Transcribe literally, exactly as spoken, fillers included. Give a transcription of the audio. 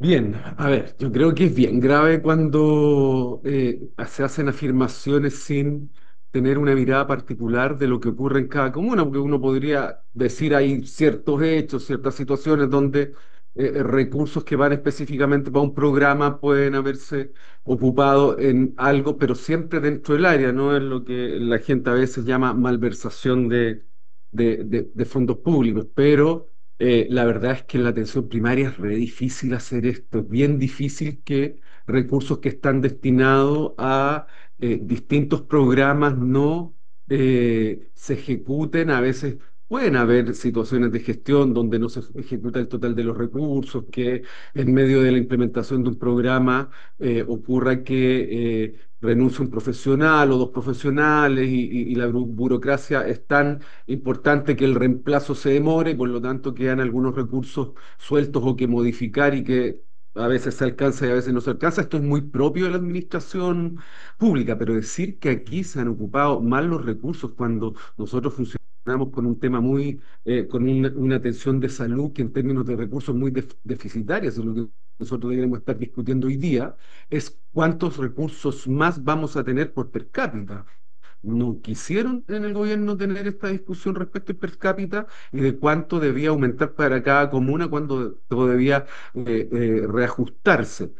Bien, a ver, yo creo que es bien grave cuando eh, se hacen afirmaciones sin tener una mirada particular de lo que ocurre en cada comuna, porque uno podría decir hay ciertos hechos, ciertas situaciones donde eh, recursos que van específicamente para un programa pueden haberse ocupado en algo, pero siempre dentro del área, no es lo que la gente a veces llama malversación de, de de- de fondos públicos, pero eh, la verdad es que en la atención primaria es re difícil hacer esto, es bien difícil que recursos que están destinados a eh, distintos programas no eh, se ejecuten. A veces pueden haber situaciones de gestión donde no se ejecuta el total de los recursos, que en medio de la implementación de un programa eh, ocurra que eh, renuncie un profesional o dos profesionales y, y- y la buro- burocracia es tan importante que el reemplazo se demore, por lo tanto quedan algunos recursos sueltos o que modificar y que a veces se alcanza y a veces no se alcanza. Esto es muy propio de la administración pública, pero decir que aquí se han ocupado mal los recursos cuando nosotros funcionamos con un tema muy, eh, con una, una atención de salud que en términos de recursos muy def- deficitaria, es lo que nosotros deberíamos estar discutiendo hoy día, es cuántos recursos más vamos a tener por per cápita. No quisieron en el gobierno tener esta discusión respecto al per cápita y de cuánto debía aumentar para cada comuna, cuándo todo debía eh, eh, reajustarse.